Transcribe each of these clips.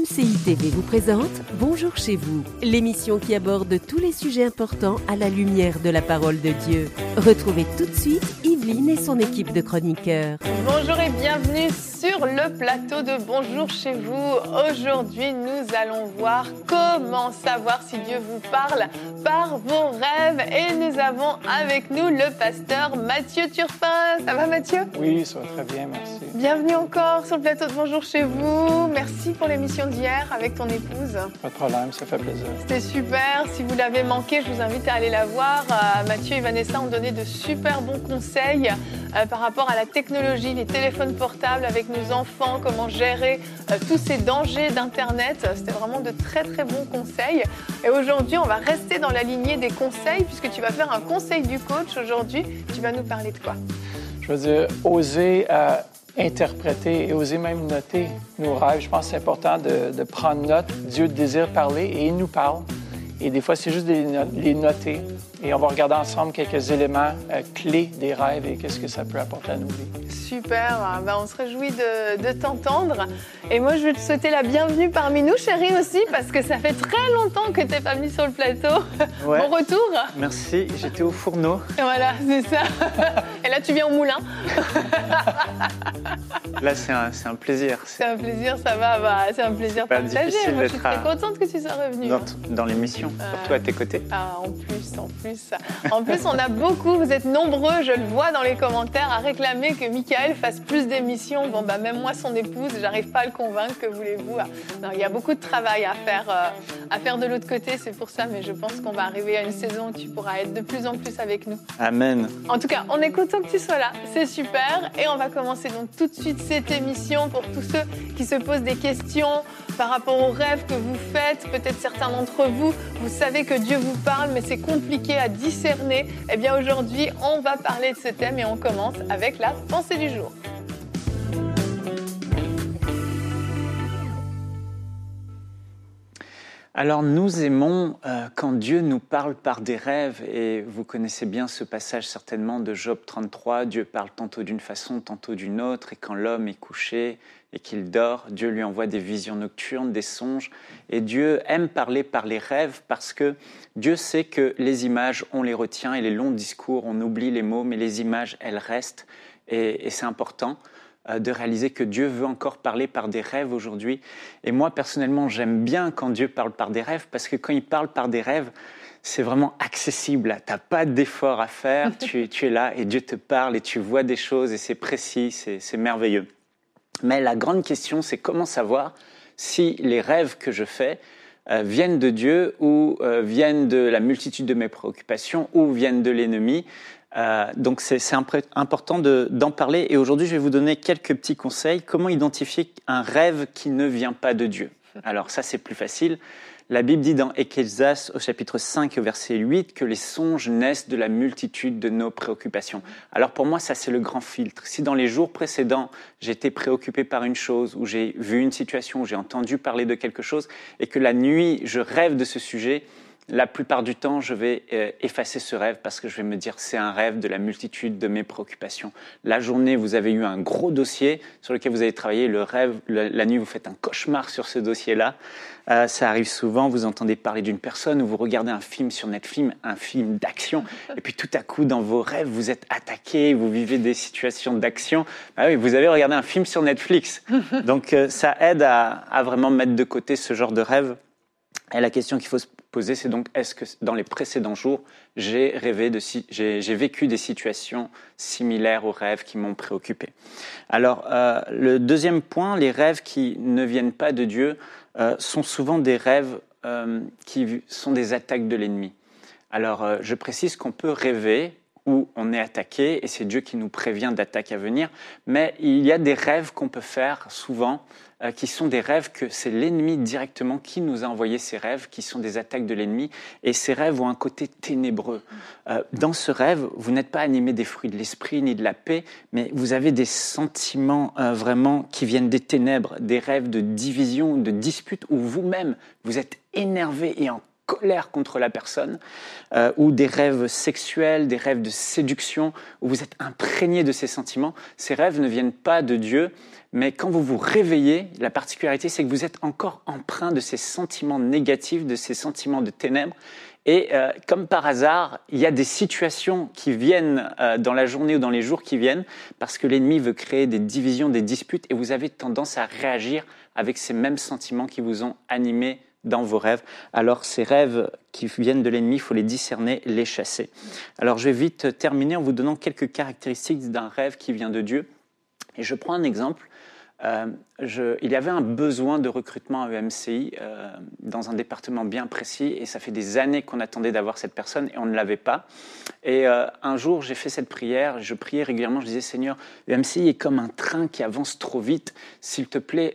ECI TV vous présente Bonjour chez vous, l'émission qui aborde tous les sujets importants à la lumière de la parole de Dieu. Retrouvez tout de suite Yveline et son équipe de chroniqueurs. Bonjour et bienvenue sur le plateau de Bonjour chez vous. Aujourd'hui, nous allons voir comment savoir si Dieu vous parle par vos rêves. Et nous avons avec nous le pasteur Mathieu Turpin. Ça va Mathieu ? Oui, ça va très bien, merci. Bienvenue encore sur le plateau de Bonjour chez vous. Merci pour l'émission d'hier avec ton épouse. Pas de problème, ça fait plaisir. C'était super. Si vous l'avez manqué, je vous invite à aller la voir. Mathieu et Vanessa ont donné de super bons conseils par rapport à la technologie, les téléphones portables avec nos enfants, comment gérer tous ces dangers d'Internet. C'était vraiment de très très bons conseils. Et aujourd'hui, on va rester dans la lignée des conseils puisque tu vas faire un conseil du coach aujourd'hui. Tu vas nous parler de quoi ? Je veux dire, oser interpréter et oser même noter nos rêves. Je pense que c'est important de prendre note. Dieu désire parler et il nous parle. Et des fois, c'est juste de les noter. Et on va regarder ensemble quelques éléments clés des rêves et qu'est-ce que ça peut apporter à nos vies. Super, on se réjouit de t'entendre. Et moi, je veux te souhaiter la bienvenue parmi nous, chérie aussi, parce que ça fait très longtemps que tu n'es pas venue sur le plateau. Ouais. Bon retour. Merci, j'étais au fourneau. Et voilà, c'est ça. Et là, tu viens au moulin. Là, c'est un plaisir. C'est un plaisir, ça va. C'est un plaisir partagé. Moi, je suis très contente que tu sois revenue. Dans l'émission, surtout à tes côtés. Ah, en plus. En plus, on a beaucoup, vous êtes nombreux, je le vois dans les commentaires, à réclamer que Michael fasse plus d'émissions. Bon, même moi, son épouse, j'arrive pas à le convaincre, que voulez-vous. Non, il y a beaucoup de travail à faire de l'autre côté, c'est pour ça, mais je pense qu'on va arriver à une saison où tu pourras être de plus en plus avec nous. Amen. En tout cas, on est content que tu sois là, c'est super. Et on va commencer donc tout de suite cette émission pour tous ceux qui se posent des questions par rapport aux rêves que vous faites. Peut-être certains d'entre vous, vous savez que Dieu vous parle, mais c'est compliqué à discerner. Eh bien aujourd'hui, on va parler de ce thème et on commence avec la pensée du jour. Alors nous aimons quand Dieu nous parle par des rêves et vous connaissez bien ce passage certainement de Job 33, Dieu parle tantôt d'une façon, tantôt d'une autre et quand l'homme est couché et qu'il dort, Dieu lui envoie des visions nocturnes, des songes et Dieu aime parler par les rêves parce que Dieu sait que les images, on les retient et les longs discours, on oublie les mots mais les images, elles restent et c'est important de réaliser que Dieu veut encore parler par des rêves aujourd'hui. Et moi, personnellement, j'aime bien quand Dieu parle par des rêves, parce que quand il parle par des rêves, c'est vraiment accessible. Tu n'as pas d'effort à faire, tu es là et Dieu te parle et tu vois des choses et c'est précis, c'est merveilleux. Mais la grande question, c'est comment savoir si les rêves que je fais viennent de Dieu ou viennent de la multitude de mes préoccupations ou viennent de l'ennemi. Donc c'est important d'en parler et aujourd'hui je vais vous donner quelques petits conseils. Comment identifier un rêve qui ne vient pas de Dieu ? Alors ça c'est plus facile. La Bible dit dans Ecclésiaste au chapitre 5 au verset 8 que les songes naissent de la multitude de nos préoccupations. Alors pour moi ça c'est le grand filtre. Si dans les jours précédents j'étais préoccupé par une chose ou j'ai vu une situation, ou j'ai entendu parler de quelque chose et que la nuit je rêve de ce sujet, la plupart du temps, je vais effacer ce rêve parce que je vais me dire c'est un rêve de la multitude de mes préoccupations. La journée, vous avez eu un gros dossier sur lequel vous avez travaillé. Le rêve, la nuit, vous faites un cauchemar sur ce dossier-là. Ça arrive souvent, vous entendez parler d'une personne ou vous regardez un film sur Netflix, un film d'action. Et puis tout à coup, dans vos rêves, vous êtes attaqué, vous vivez des situations d'action. Bah oui, vous avez regardé un film sur Netflix. Donc ça aide à vraiment mettre de côté ce genre de rêve. Et la question qu'il faut se poser, c'est donc, est-ce que dans les précédents jours, j'ai vécu des situations similaires aux rêves qui m'ont préoccupé ? Alors, le deuxième point, les rêves qui ne viennent pas de Dieu sont souvent des rêves qui sont des attaques de l'ennemi. Alors, je précise qu'on peut rêver où on est attaqué, et c'est Dieu qui nous prévient d'attaques à venir, mais il y a des rêves qu'on peut faire souvent, qui sont des rêves que c'est l'ennemi directement qui nous a envoyé ces rêves, qui sont des attaques de l'ennemi, et ces rêves ont un côté ténébreux. Dans ce rêve, vous n'êtes pas animé des fruits de l'esprit ni de la paix, mais vous avez des sentiments vraiment qui viennent des ténèbres, des rêves de division, de dispute, où vous-même, vous êtes énervé et en colère contre la personne, ou des rêves sexuels, des rêves de séduction, où vous êtes imprégné de ces sentiments. Ces rêves ne viennent pas de Dieu, mais quand vous vous réveillez, la particularité, c'est que vous êtes encore empreint de ces sentiments négatifs, de ces sentiments de ténèbres. Et comme par hasard, il y a des situations qui viennent dans la journée ou dans les jours qui viennent, parce que l'ennemi veut créer des divisions, des disputes, et vous avez tendance à réagir avec ces mêmes sentiments qui vous ont animé dans vos rêves. Alors, ces rêves qui viennent de l'ennemi, il faut les discerner, les chasser. Alors, je vais vite terminer en vous donnant quelques caractéristiques d'un rêve qui vient de Dieu. Et je prends un exemple. Il y avait un besoin de recrutement à EMCI dans un département bien précis, et ça fait des années qu'on attendait d'avoir cette personne et on ne l'avait pas. Et un jour, j'ai fait cette prière, je priais régulièrement, je disais « Seigneur, EMCI est comme un train qui avance trop vite, s'il te plaît,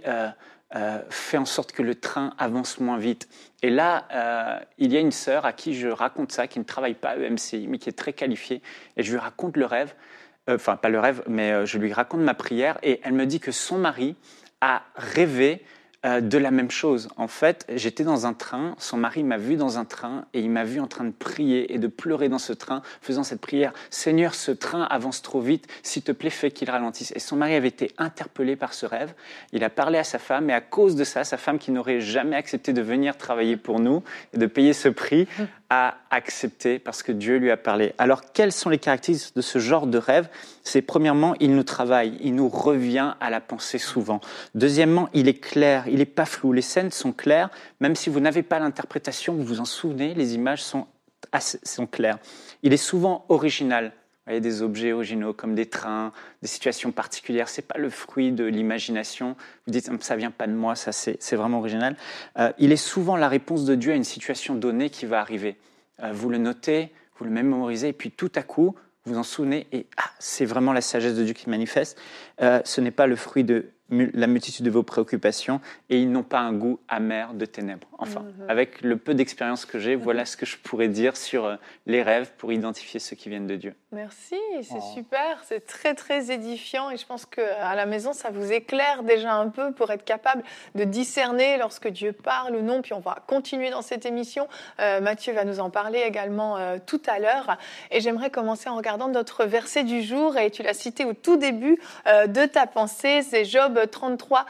fais en sorte que le train avance moins vite. » Et là, il y a une sœur à qui je raconte ça, qui ne travaille pas à EMCI, mais qui est très qualifiée, et je lui raconte le rêve. Enfin, pas le rêve, mais je lui raconte ma prière, et elle me dit que son mari a rêvé de la même chose. En fait, j'étais dans un train, son mari m'a vu dans un train, et il m'a vu en train de prier et de pleurer dans ce train, faisant cette prière « Seigneur, ce train avance trop vite, s'il te plaît, fais qu'il ralentisse. » Et son mari avait été interpellé par ce rêve. Il a parlé à sa femme, et à cause de ça, sa femme, qui n'aurait jamais accepté de venir travailler pour nous et de payer ce prix, a accepté parce que Dieu lui a parlé. Alors, quelles sont les caractéristiques de ce genre de rêve ? C'est premièrement, il nous travaille, il nous revient à la pensée souvent. Deuxièmement, il est clair, il n'est pas flou. Les scènes sont claires, même si vous n'avez pas l'interprétation, vous vous en souvenez, les images sont claires. Il est souvent original. Vous voyez, des objets originaux comme des trains, des situations particulières. Ce n'est pas le fruit de l'imagination. Vous dites, ça ne vient pas de moi, ça c'est vraiment original. Il est souvent la réponse de Dieu à une situation donnée qui va arriver. Vous le notez, vous le mémorisez, et puis tout à coup, vous en souvenez, et c'est vraiment la sagesse de Dieu qui manifeste. Ce n'est pas le fruit de la multitude de vos préoccupations, et ils n'ont pas un goût amer de ténèbres. Enfin, avec le peu d'expérience que j'ai, voilà ce que je pourrais dire sur les rêves pour identifier ceux qui viennent de Dieu. Merci, c'est super, c'est très très édifiant, et je pense qu'à la maison, ça vous éclaire déjà un peu pour être capable de discerner lorsque Dieu parle ou non. Puis on va continuer dans cette émission. Mathieu va nous en parler également tout à l'heure. Et j'aimerais commencer en regardant notre verset du jour, et tu l'as cité au tout début de ta pensée, c'est Job 33,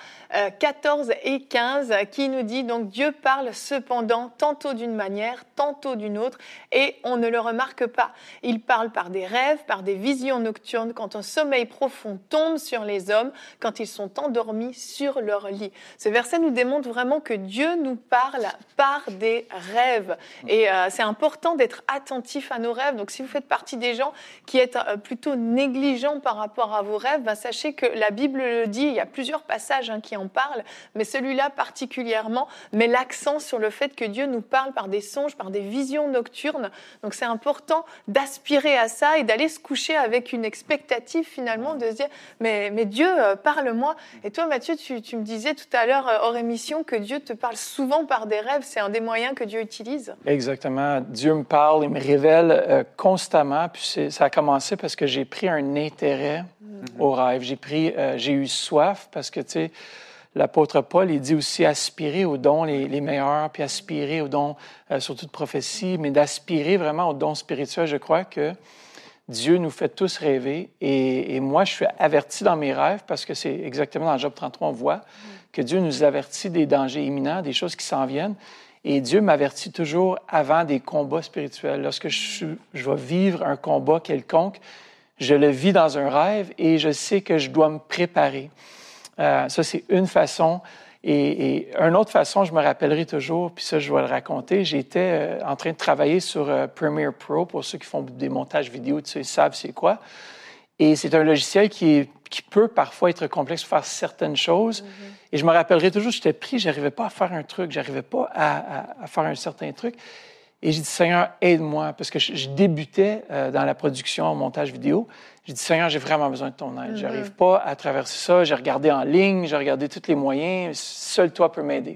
14 et 15, qui nous dit donc « Dieu parle cependant tantôt d'une manière, tantôt d'une autre, et on ne le remarque pas. Il parle par des rêves, par des visions nocturnes, quand un sommeil profond tombe sur les hommes, quand ils sont endormis sur leur lit. » Ce verset nous démontre vraiment que Dieu nous parle par des rêves. Et c'est important d'être attentif à nos rêves. Donc si vous faites partie des gens qui êtes plutôt négligents par rapport à vos rêves, sachez que la Bible le dit, il y a plusieurs passages qui en parlent, mais celui-là particulièrement met l'accent sur le fait que Dieu nous parle par des songes, par des visions nocturnes. Donc c'est important d'aspirer à ça et d'aller se coucher avec une expectative finalement, de se dire mais Dieu, parle-moi. Et toi Mathieu, tu me disais tout à l'heure hors émission que Dieu te parle souvent par des rêves, c'est un des moyens que Dieu utilise. Exactement. Dieu me parle, il me révèle constamment. Puis ça a commencé parce que j'ai pris un intérêt au rêve. J'ai eu soif parce que, tu sais, l'apôtre Paul, il dit aussi aspirer aux dons les meilleurs, puis aspirer aux dons, surtout de prophétie, mais d'aspirer vraiment aux dons spirituels. Je crois que Dieu nous fait tous rêver. Et moi, je suis averti dans mes rêves parce que c'est exactement dans Job 33, on voit que Dieu nous avertit des dangers imminents, des choses qui s'en viennent. Et Dieu m'avertit toujours avant des combats spirituels. Lorsque je vais vivre un combat quelconque, je le vis dans un rêve et je sais que je dois me préparer. Ça, c'est une façon. Et une autre façon, je me rappellerai toujours, puis ça, je vais le raconter. J'étais en train de travailler sur Premiere Pro. Pour ceux qui font des montages vidéo, tu sais, ils savent c'est quoi. Et c'est un logiciel qui peut parfois être complexe pour faire certaines choses. Et je me rappellerai toujours, j'étais pris, je n'arrivais pas à faire un truc, je n'arrivais pas à faire un certain truc. Et j'ai dit, Seigneur, aide-moi, parce que je débutais dans la production, au montage vidéo. J'ai dit, Seigneur, j'ai vraiment besoin de ton aide. Je n'arrive pas à traverser ça. J'ai regardé en ligne, j'ai regardé tous les moyens. Seul toi peux m'aider.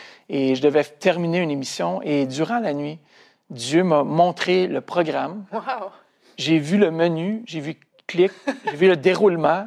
Et je devais terminer une émission. Et durant la nuit, Dieu m'a montré le programme. Wow. J'ai vu le menu, j'ai vu clic, j'ai vu le déroulement.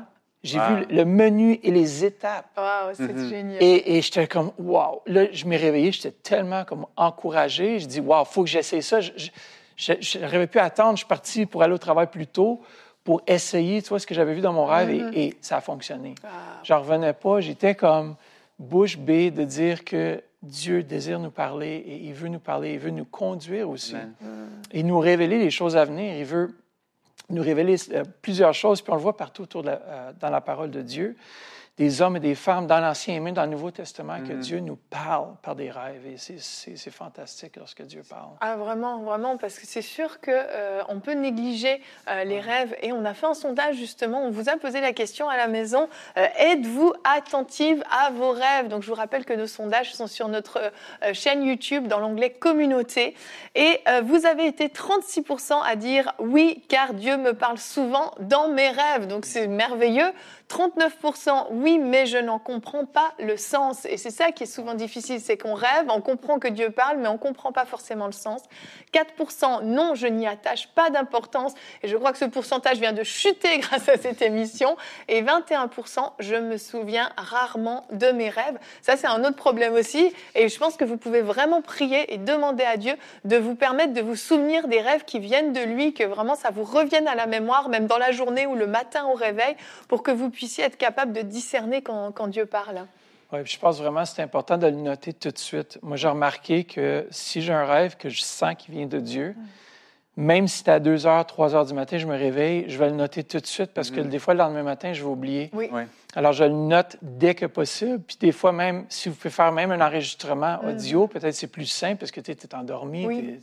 J'ai vu le menu et les étapes. Wow, c'est génial. Et j'étais comme, wow. Là, je m'ai réveillé, j'étais tellement comme encouragé. Je dis, wow, il faut que j'essaie ça. Je n'arrivais plus à attendre. Je suis parti pour aller au travail plus tôt pour essayer, tu vois, ce que j'avais vu dans mon rêve et ça a fonctionné. Wow. Je n'en revenais pas. J'étais comme bouche bée de dire que Dieu désire nous parler et il veut nous parler. Il veut nous conduire aussi. Et nous révéler les choses à venir. Il veut nous révéler plusieurs choses, puis on le voit partout dans la parole de Dieu. Des hommes et des femmes dans l'Ancien et même dans le Nouveau Testament, que Dieu nous parle par des rêves. Et c'est fantastique lorsque Dieu parle. Ah, vraiment, vraiment, parce que c'est sûr qu'on peut négliger les rêves. Et on a fait un sondage, justement, on vous a posé la question à la maison, êtes-vous attentive à vos rêves? Donc, je vous rappelle que nos sondages sont sur notre chaîne YouTube, dans l'onglet « Communauté ». Et vous avez été 36% à dire « oui, car Dieu me parle souvent dans mes rêves ». Donc, c'est merveilleux. 39% oui, mais je n'en comprends pas le sens. Et c'est ça qui est souvent difficile, c'est qu'on rêve, on comprend que Dieu parle, mais on ne comprend pas forcément le sens. 4% non, je n'y attache pas d'importance. Et je crois que ce pourcentage vient de chuter grâce à cette émission. Et 21%, je me souviens rarement de mes rêves. Ça, c'est un autre problème aussi. Et je pense que vous pouvez vraiment prier et demander à Dieu de vous permettre de vous souvenir des rêves qui viennent de lui, que vraiment ça vous revienne à la mémoire, même dans la journée ou le matin au réveil, pour que vous puissiez être capable de discerner quand Dieu parle. Oui, je pense vraiment que c'est important de le noter tout de suite. Moi, j'ai remarqué que si j'ai un rêve que je sens qu'il vient de Dieu, même si c'est à 2 heures, 3 heures du matin, je me réveille, je vais le noter tout de suite parce que des fois, le lendemain matin, je vais oublier. Oui. Alors, je le note dès que possible. Puis des fois, même, si vous pouvez faire même un enregistrement audio, peut-être c'est plus simple parce que tu es endormi. Oui.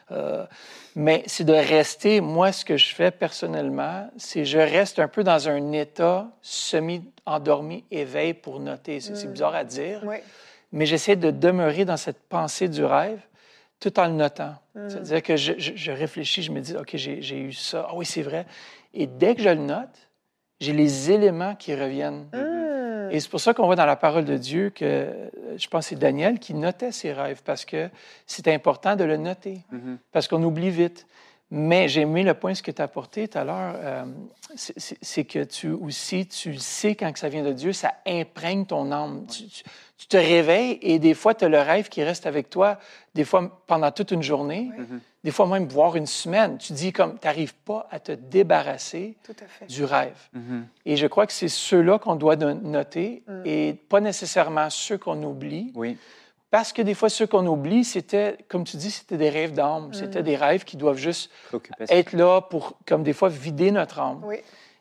Mais c'est de rester, moi, ce que je fais personnellement, c'est je reste un peu dans un état semi-endormi, éveil pour noter. C'est bizarre à dire, mais j'essaie de demeurer dans cette pensée du rêve tout en le notant. C'est-à-dire que je réfléchis, je me dis, OK, j'ai eu ça. Ah oui, c'est vrai. Et dès que je le note, j'ai les éléments qui reviennent. Et c'est pour ça qu'on voit dans la parole de Dieu que, je pense que c'est Daniel qui notait ses rêves, parce que c'est important de le noter, parce qu'on oublie vite. Mais j'ai aimé le point, ce que tu as apporté tout à l'heure, c'est que tu sais quand que ça vient de Dieu, ça imprègne ton âme. Tu te réveilles et des fois, tu as le rêve qui reste avec toi, des fois pendant toute une journée, des fois même voire une semaine. Tu dis comme, tu n'arrives pas à te débarrasser du rêve. Et je crois que c'est ceux-là qu'on doit noter et pas nécessairement ceux qu'on oublie. Oui. Parce que des fois, ceux qu'on oublie, c'était, comme tu dis, c'était des rêves d'âme. C'était des rêves qui doivent juste être là pour, comme des fois, vider notre âme. Oui.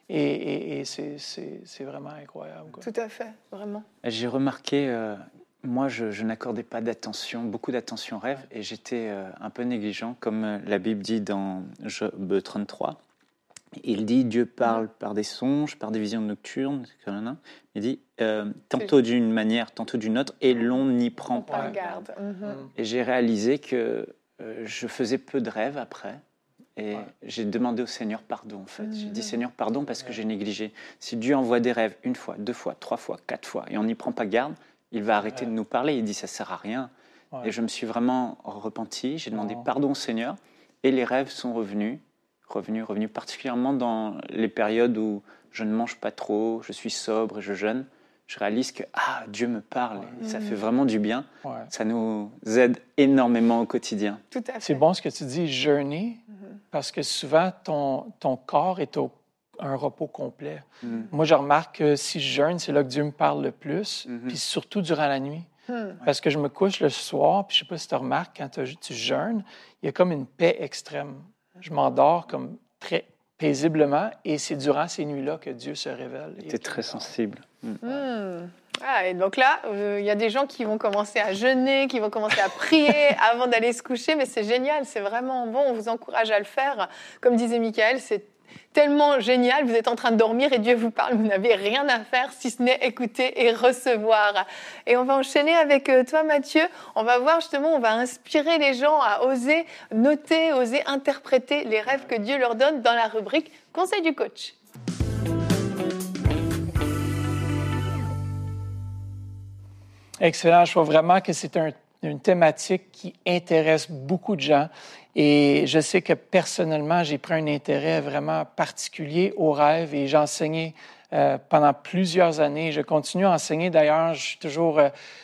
Et c'est vraiment incroyable, quoi. Tout à fait, vraiment. J'ai remarqué, moi, je n'accordais pas beaucoup d'attention aux rêves, et j'étais un peu négligent, comme la Bible dit dans Job 33. Il dit, Dieu parle par des songes, par des visions nocturnes. Il dit, tantôt d'une manière, tantôt d'une autre, et l'on n'y prend pas garde. Et j'ai réalisé que je faisais peu de rêves après. Et j'ai demandé au Seigneur pardon, en fait. J'ai dit, Seigneur, pardon, parce que j'ai négligé. Si Dieu envoie des rêves 1 fois, 2 fois, 3 fois, 4 fois, et on n'y prend pas garde, il va arrêter de nous parler. Il dit, ça ne sert à rien. Et je me suis vraiment repenti. J'ai demandé pardon au Seigneur. Et les rêves sont revenus, particulièrement dans les périodes où je ne mange pas trop, je suis sobre et je jeûne. Je réalise que Dieu me parle, et ça fait vraiment du bien. Ça nous aide énormément au quotidien. Tout à fait. C'est bon ce que tu dis, jeûner, parce que souvent, ton corps est un repos complet. Moi, je remarque que si je jeûne, c'est là que Dieu me parle le plus, puis surtout durant la nuit. Parce que je me couche le soir, puis je ne sais pas si tu remarques, quand tu jeûnes, il y a comme une paix extrême. Je m'endors comme très paisiblement, et c'est durant ces nuits-là que Dieu se révèle. Tu es très sensible. Et donc là, il y a des gens qui vont commencer à jeûner, qui vont commencer à prier avant d'aller se coucher, mais c'est génial, c'est vraiment bon, on vous encourage à le faire. Comme disait Michael, c'est tellement génial, vous êtes en train de dormir et Dieu vous parle, vous n'avez rien à faire si ce n'est écouter et recevoir. Et on va enchaîner avec toi, Mathieu. On va voir justement, on va inspirer les gens à oser noter, oser interpréter les rêves que Dieu leur donne dans la rubrique Conseil du coach. Excellent. Je vois vraiment que c'est une thématique qui intéresse beaucoup de gens. Et je sais que personnellement, j'ai pris un intérêt vraiment particulier aux rêves et j'ai enseigné pendant plusieurs années. Je continue à enseigner. D'ailleurs, je suis toujours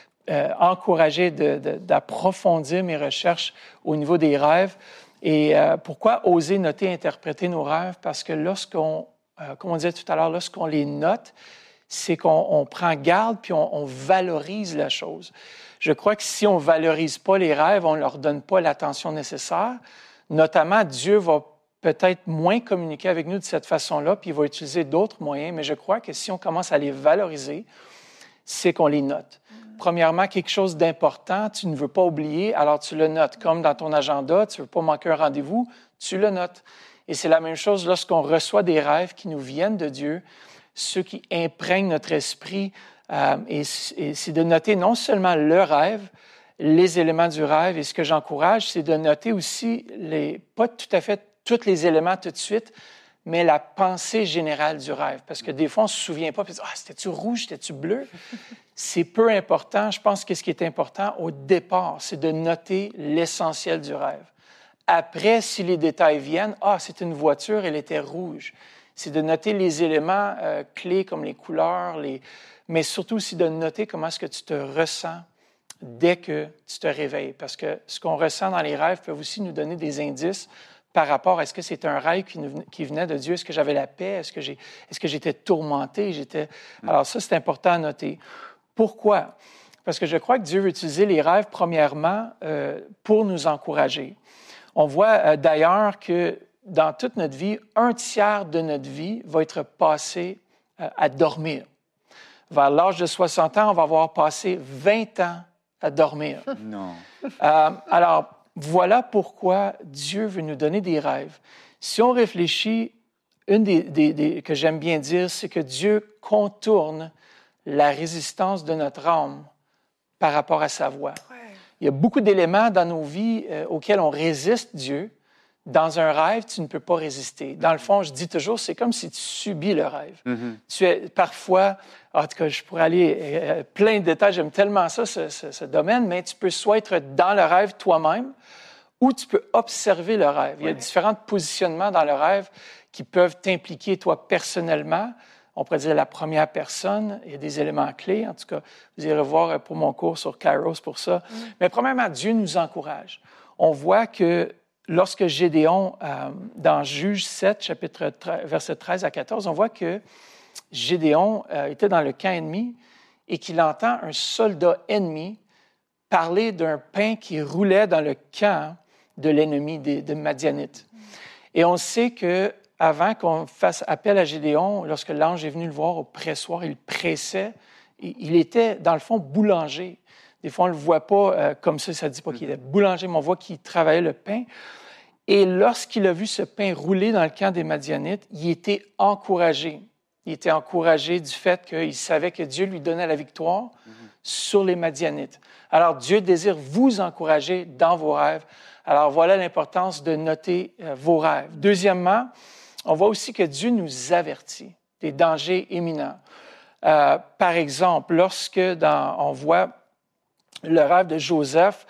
encouragé d'approfondir mes recherches au niveau des rêves. Et pourquoi oser noter, interpréter nos rêves? Parce que lorsqu'on, comme on disait tout à l'heure, lorsqu'on les note, c'est qu'on prend garde puis on valorise la chose. Je crois que si on ne valorise pas les rêves, on ne leur donne pas l'attention nécessaire. Notamment, Dieu va peut-être moins communiquer avec nous de cette façon-là, puis il va utiliser d'autres moyens. Mais je crois que si on commence à les valoriser, c'est qu'on les note. Premièrement, quelque chose d'important, tu ne veux pas oublier, alors tu le notes. Comme dans ton agenda, tu ne veux pas manquer un rendez-vous, tu le notes. Et c'est la même chose lorsqu'on reçoit des rêves qui nous viennent de Dieu, ceux qui imprègnent notre esprit. Et c'est de noter non seulement le rêve, les éléments du rêve, et ce que j'encourage, c'est de noter aussi, pas tout à fait tous les éléments tout de suite, mais la pensée générale du rêve. Parce que des fois, on ne se souvient pas, puis on se dit « Ah, c'était-tu rouge, c'était-tu bleu? » C'est peu important. Je pense que ce qui est important au départ, c'est de noter l'essentiel du rêve. Après, si les détails viennent, « Ah, c'est une voiture, elle était rouge. » C'est de noter les éléments clés comme les couleurs, mais surtout aussi de noter comment est-ce que tu te ressens dès que tu te réveilles. Parce que ce qu'on ressent dans les rêves peut aussi nous donner des indices par rapport à est-ce que c'est un rêve qui venait de Dieu, est-ce que j'avais la paix, est-ce que j'étais tourmenté, Alors ça, c'est important à noter. Pourquoi? Parce que je crois que Dieu veut utiliser les rêves, premièrement, pour nous encourager. On voit d'ailleurs que dans toute notre vie, 1/3 de notre vie va être passé à dormir. Vers l'âge de 60 ans, on va avoir passé 20 ans à dormir. Non. Alors, voilà pourquoi Dieu veut nous donner des rêves. Si on réfléchit, une que j'aime bien dire, c'est que Dieu contourne la résistance de notre âme par rapport à sa voix. Ouais. Il y a beaucoup d'éléments dans nos vies auxquels on résiste Dieu. Dans un rêve, tu ne peux pas résister. Dans le fond, je dis toujours, c'est comme si tu subis le rêve. Mm-hmm. Tu es parfois, en tout cas, je pourrais aller plein de détails, j'aime tellement ça, ce domaine, mais tu peux soit être dans le rêve toi-même ou tu peux observer le rêve. Il y a différents positionnements dans le rêve qui peuvent t'impliquer toi personnellement. On pourrait dire la première personne, il y a des éléments clés. En tout cas, vous irez voir pour mon cours sur Kairos pour ça. Mm. Mais premièrement, Dieu nous encourage. On voit que lorsque Gédéon, dans Juge 7, chapitre 13, versets 13 à 14, on voit que Gédéon était dans le camp ennemi et qu'il entend un soldat ennemi parler d'un pain qui roulait dans le camp de l'ennemi des Madianites. Et on sait qu'avant qu'on fasse appel à Gédéon, lorsque l'ange est venu le voir au pressoir, il pressait, il était dans le fond boulanger. Des fois, on ne le voit pas comme ça, ça ne dit pas qu'il était boulanger, mais on voit qu'il travaillait le pain. Et lorsqu'il a vu ce pain rouler dans le camp des Madianites, il était encouragé. Il était encouragé du fait qu'il savait que Dieu lui donnait la victoire sur les Madianites. Alors, Dieu désire vous encourager dans vos rêves. Alors, voilà l'importance de noter vos rêves. Deuxièmement, on voit aussi que Dieu nous avertit des dangers imminents. Par exemple, lorsque on voit le rêve de Joseph,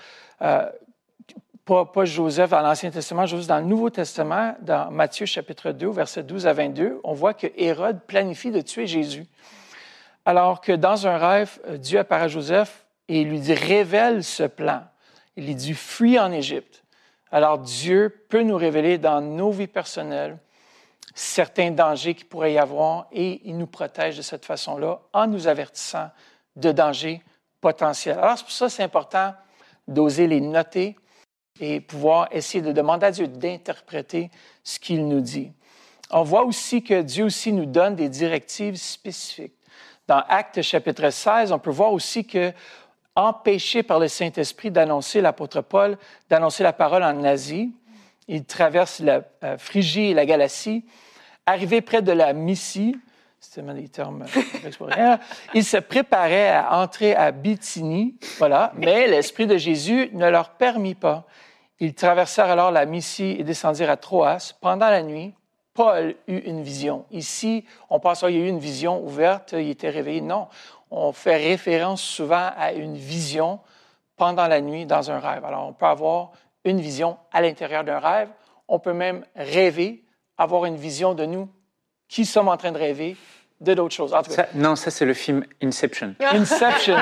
pas Joseph dans l'Ancien Testament, Joseph dans le Nouveau Testament, dans Matthieu chapitre 2, versets 12 à 22, on voit que Hérode planifie de tuer Jésus. Alors que dans un rêve, Dieu apparaît à Joseph et il lui dit « Révèle ce plan ». Il lui dit « Fuis en Égypte ». Alors Dieu peut nous révéler dans nos vies personnelles certains dangers qu'il pourrait y avoir et il nous protège de cette façon-là en nous avertissant de dangers potentiels. Alors c'est pour ça que c'est important d'oser les noter et pouvoir essayer de demander à Dieu d'interpréter ce qu'il nous dit. On voit aussi que Dieu aussi nous donne des directives spécifiques. Dans Actes chapitre 16, on peut voir aussi que, empêché par le Saint-Esprit d'annoncer, l'apôtre Paul, d'annoncer la parole en Asie, il traverse la Phrygie et la Galatie. Arrivé près de la Mysie, c'est tellement des termes il se préparait à entrer à Bithynie, voilà, mais l'Esprit de Jésus ne leur permit pas. Ils traversèrent alors la Mysie et descendirent à Troas. Pendant la nuit, Paul eut une vision. Ici, on pense qu'il y a eu une vision ouverte, il était réveillé. Non, on fait référence souvent à une vision pendant la nuit dans un rêve. Alors, on peut avoir une vision à l'intérieur d'un rêve. On peut même rêver, avoir une vision de nous qui sommes en train de rêver de d'autres choses. En tout cas, Non, ça, c'est le film Inception. Inception.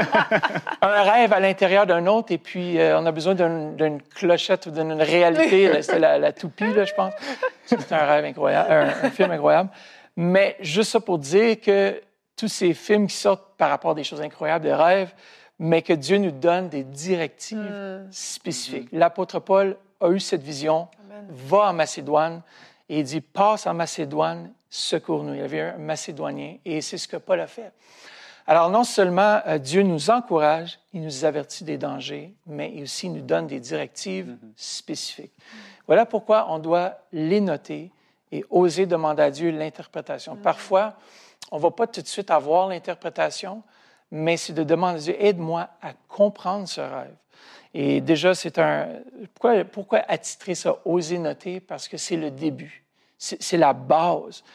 Un rêve à l'intérieur d'un autre, et puis on a besoin d'une clochette ou d'une réalité. Là, c'est la toupie, là, je pense. C'est un rêve incroyable, un film incroyable. Mais juste ça pour dire que tous ces films qui sortent par rapport à des choses incroyables, des rêves, mais que Dieu nous donne des directives spécifiques. L'apôtre Paul a eu cette vision, va en Macédoine, et il dit, passe en Macédoine, secours-nous. Il y avait un Macédonien, et c'est ce que Paul a fait. Alors, non seulement Dieu nous encourage, il nous avertit des dangers, mais aussi il nous donne des directives spécifiques. Voilà pourquoi on doit les noter et oser demander à Dieu l'interprétation. Parfois, on ne va pas tout de suite avoir l'interprétation, mais c'est de demander à Dieu, aide-moi à comprendre ce rêve. Et déjà, c'est un... Pourquoi attitrer ça, oser noter? Parce que c'est le début. C'est la base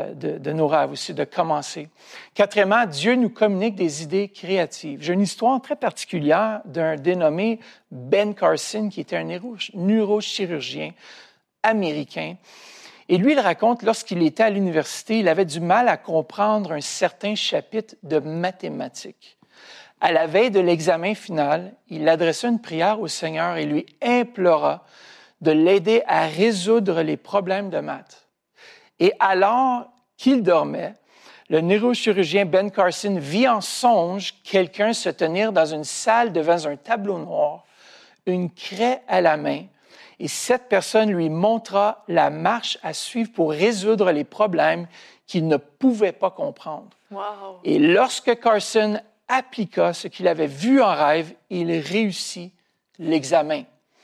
de nos rêves aussi, de commencer. Quatrièmement, Dieu nous communique des idées créatives. J'ai une histoire très particulière d'un dénommé Ben Carson, qui était un neurochirurgien américain. Et lui, il raconte, lorsqu'il était à l'université, il avait du mal à comprendre un certain chapitre de mathématiques. À la veille de l'examen final, il adressa une prière au Seigneur et lui implora de l'aider à résoudre les problèmes de maths. Et alors qu'il dormait, le neurochirurgien Ben Carson vit en songe quelqu'un se tenir dans une salle devant un tableau noir, une craie à la main, et cette personne lui montra la marche à suivre pour résoudre les problèmes qu'il ne pouvait pas comprendre. Wow. Et lorsque Carson appliqua ce qu'il avait vu en rêve, il réussit l'examen.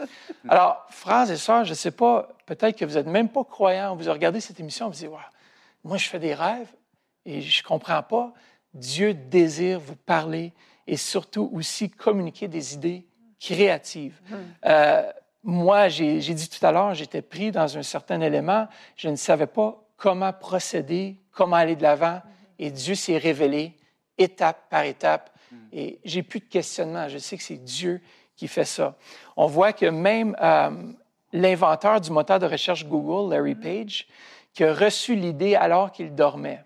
Alors, frères et sœurs, je ne sais pas, peut-être que vous n'êtes même pas croyants, vous regardez cette émission, vous vous dites, wow, moi je fais des rêves et je ne comprends pas. Dieu désire vous parler et surtout aussi communiquer des idées créatives. Moi, j'ai dit tout à l'heure, j'étais pris dans un certain élément, je ne savais pas comment procéder, comment aller de l'avant, et Dieu s'est révélé étape par étape, et j'ai plus de questionnement, je sais que c'est Dieu qui fait ça. On voit que même l'inventeur du moteur de recherche Google, Larry Page, qui a reçu l'idée alors qu'il dormait.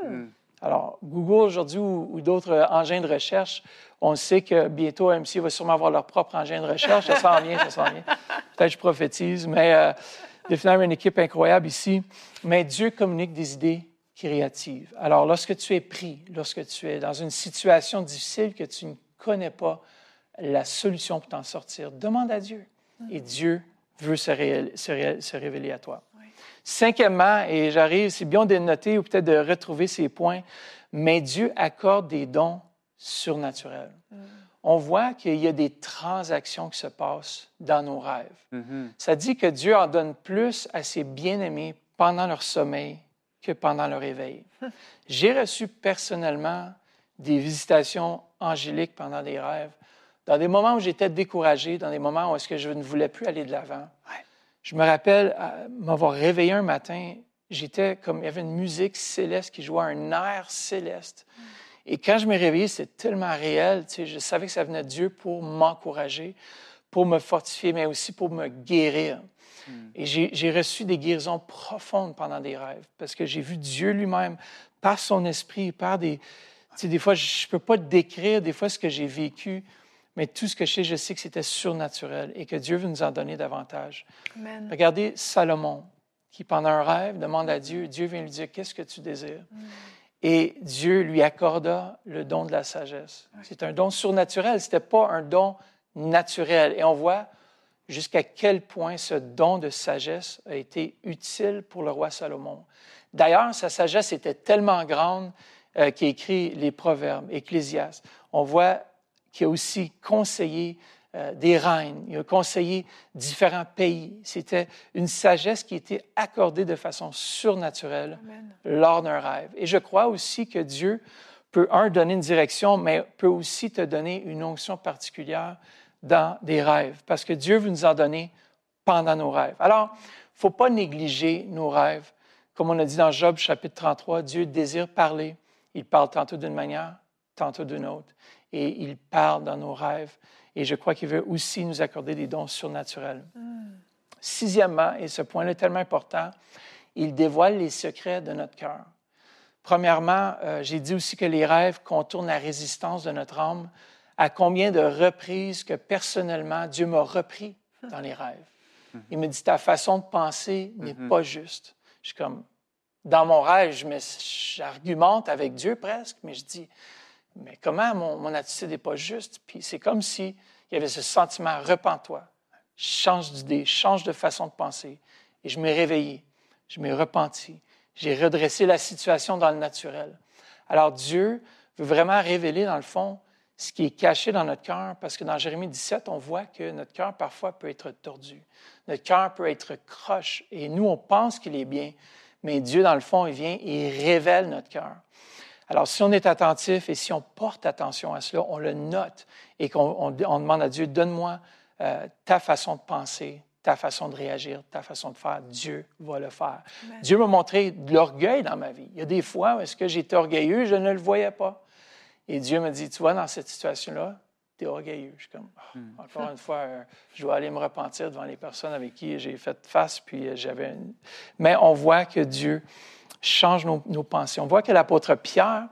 Alors, Google aujourd'hui ou d'autres engins de recherche, on sait que bientôt, AMC va sûrement avoir leur propre engin de recherche. Ça s'en vient, ça s'en vient. Peut-être que je prophétise, mais définitivement une équipe incroyable ici. Mais Dieu communique des idées créatives. Alors, lorsque tu es pris, lorsque tu es dans une situation difficile que tu ne connais pas la solution pour t'en sortir, demande à Dieu. Et Dieu veut se révéler à toi. Cinquièmement, et j'arrive, c'est bien de noter ou peut-être de retrouver ces points, mais Dieu accorde des dons surnaturels. On voit qu'il y a des transactions qui se passent dans nos rêves. Ça dit que Dieu en donne plus à ses bien-aimés pendant leur sommeil que pendant leur éveil. J'ai reçu personnellement des visitations angéliques pendant des rêves, dans des moments où j'étais découragé, dans des moments où est-ce que je ne voulais plus aller de l'avant. Je me rappelle m'avoir réveillé un matin, j'étais comme, il y avait une musique céleste qui jouait un air céleste. Et quand je me réveillais, c'était tellement réel, tu sais, je savais que ça venait de Dieu pour m'encourager, pour me fortifier, mais aussi pour me guérir. Et j'ai reçu des guérisons profondes pendant des rêves, parce que j'ai vu Dieu lui-même, par son esprit, par des... Tu sais, des fois, je ne peux pas décrire des fois ce que j'ai vécu, mais tout ce que je sais que c'était surnaturel et que Dieu veut nous en donner davantage. Amen. Regardez Salomon, qui pendant un rêve demande à Dieu, Dieu vient lui dire, qu'est-ce que tu désires? Et Dieu lui accorda le don de la sagesse. C'est un don surnaturel, ce n'était pas un don naturel. Et on voit jusqu'à quel point ce don de sagesse a été utile pour le roi Salomon. D'ailleurs, sa sagesse était tellement grande qu'il a écrit les Proverbes, Ecclésiaste. On voit qu'il a aussi conseillé des reines, il a conseillé différents pays. C'était une sagesse qui était accordée de façon surnaturelle lors d'un rêve. Et je crois aussi que Dieu peut, donner une direction, mais peut aussi te donner une onction particulière dans des rêves, parce que Dieu veut nous en donner pendant nos rêves. Alors, il ne faut pas négliger nos rêves. Comme on a dit dans Job, chapitre 33, Dieu désire parler. Il parle tantôt d'une manière, tantôt d'une autre. Et il parle dans nos rêves. Et je crois qu'il veut aussi nous accorder des dons surnaturels. Sixièmement, et ce point-là est tellement important, il dévoile les secrets de notre cœur. Premièrement, j'ai dit aussi que les rêves contournent la résistance de notre âme. À combien de reprises que personnellement, Dieu m'a repris dans les rêves. Il me dit, ta façon de penser n'est pas juste. Je suis comme, dans mon rêve, j'argumente avec Dieu presque, mais je dis, mais comment mon attitude n'est pas juste? Puis c'est comme s'il y avait ce sentiment, repens-toi, change d'idée, change de façon de penser. Et je m'ai réveillé, je m'ai repenti, j'ai redressé la situation dans le naturel. Alors Dieu veut vraiment révéler, dans le fond, ce qui est caché dans notre cœur, parce que dans Jérémie 17, on voit que notre cœur parfois peut être tordu. Notre cœur peut être croche, et nous, on pense qu'il est bien, mais Dieu, dans le fond, il vient et il révèle notre cœur. Alors, si on est attentif et si on porte attention à cela, on le note et qu'on demande à Dieu, donne-moi ta façon de penser, ta façon de réagir, ta façon de faire, Dieu va le faire. Amen. Dieu m'a montré de l'orgueil dans ma vie. Il y a des fois où est-ce que j'étais orgueilleux, je ne le voyais pas. Et Dieu me dit, tu vois, dans cette situation-là, tu es orgueilleux. Je suis comme, encore une fois, je dois aller me repentir devant les personnes avec qui j'ai fait face, puis Mais on voit que Dieu change nos pensées. On voit que l'apôtre Pierre,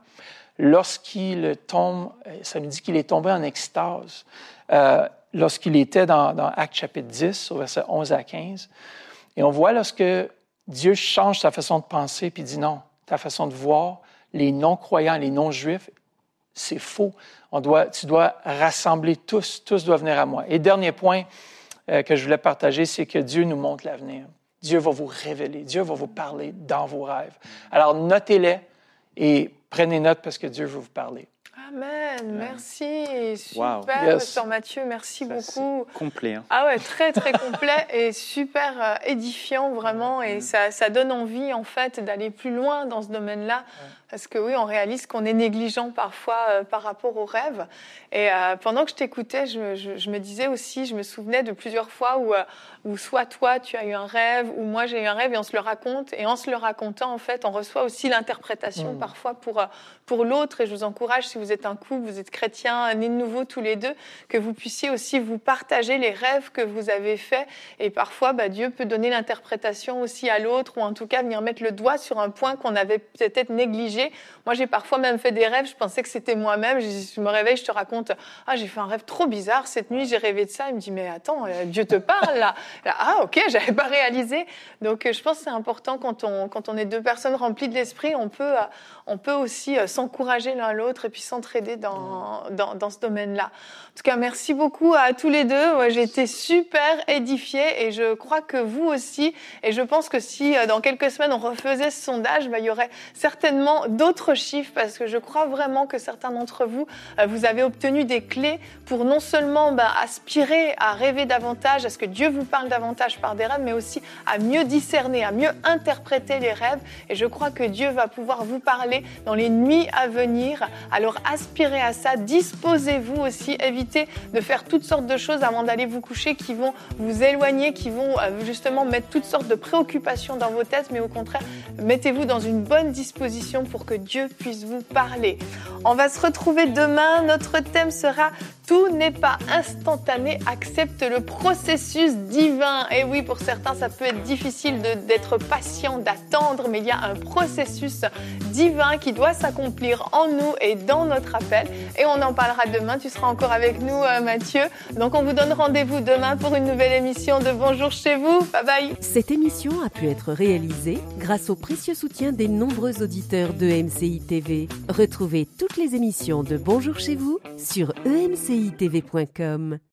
lorsqu'il tombe, ça me dit qu'il est tombé en extase, lorsqu'il était dans Actes chapitre 10, au verset 11 à 15, et on voit lorsque Dieu change sa façon de penser, puis dit non, ta façon de voir, les non-croyants, les non-juifs, c'est faux. Tu dois rassembler tous doivent venir à moi. Et dernier point que je voulais partager, c'est que Dieu nous montre l'avenir. Dieu va vous révéler, Dieu va vous parler dans vos rêves. Alors, notez-les et prenez note parce que Dieu veut vous parler. Amen, merci, super, Wow. Pasteur Mathieu, merci beaucoup. Complet. Hein. Ah ouais, très, très complet et super édifiant, vraiment, et ça donne envie, en fait, d'aller plus loin dans ce domaine-là, parce que oui, on réalise qu'on est négligent parfois par rapport aux rêves, et pendant que je t'écoutais, je me disais aussi, je me souvenais de plusieurs fois où soit toi, tu as eu un rêve, ou moi, j'ai eu un rêve, et on se le raconte, et en se le racontant, en fait, on reçoit aussi l'interprétation parfois pour l'autre, et je vous encourage, si vous êtes un couple, vous êtes chrétiens, nés de nouveau tous les deux, que vous puissiez aussi vous partager les rêves que vous avez faits, et parfois, Dieu peut donner l'interprétation aussi à l'autre, ou en tout cas venir mettre le doigt sur un point qu'on avait peut-être négligé. Moi, j'ai parfois même fait des rêves, je pensais que c'était moi-même, je me réveille, je te raconte, j'ai fait un rêve trop bizarre, cette nuit, j'ai rêvé de ça, il me dit, mais attends, Dieu te parle là. Ok, j'avais pas réalisé. Donc, je pense que c'est important quand on est deux personnes remplies de l'esprit, on peut aussi s'encourager l'un l'autre et puis s'entraider dans ce domaine-là. En tout cas, merci beaucoup à tous les deux. Ouais, j'ai été super édifiée et je crois que vous aussi. Et je pense que si dans quelques semaines on refaisait ce sondage, il y aurait certainement d'autres chiffres parce que je crois vraiment que certains d'entre vous, vous avez obtenu des clés pour non seulement aspirer à rêver davantage, à ce que Dieu vous parle davantage par des rêves, mais aussi à mieux discerner, à mieux interpréter les rêves. Et je crois que Dieu va pouvoir vous parler dans les nuits à venir. Alors aspirez à ça, disposez-vous aussi, évitez de faire toutes sortes de choses avant d'aller vous coucher qui vont vous éloigner, qui vont justement mettre toutes sortes de préoccupations dans vos têtes, mais au contraire, mettez-vous dans une bonne disposition pour que Dieu puisse vous parler. On va se retrouver demain, notre thème sera « Tout n'est pas instantané, accepte le processus divin ». Et oui, pour certains, ça peut être difficile d'être patient, d'attendre, mais il y a un processus divin qui doit s'accomplir en nous et dans notre appel. Et on en parlera demain. Tu seras encore avec nous, Mathieu. Donc, on vous donne rendez-vous demain pour une nouvelle émission de Bonjour chez vous. Bye bye. Cette émission a pu être réalisée grâce au précieux soutien des nombreux auditeurs de MCI TV. Retrouvez toutes les émissions de Bonjour chez vous sur emcitv.com.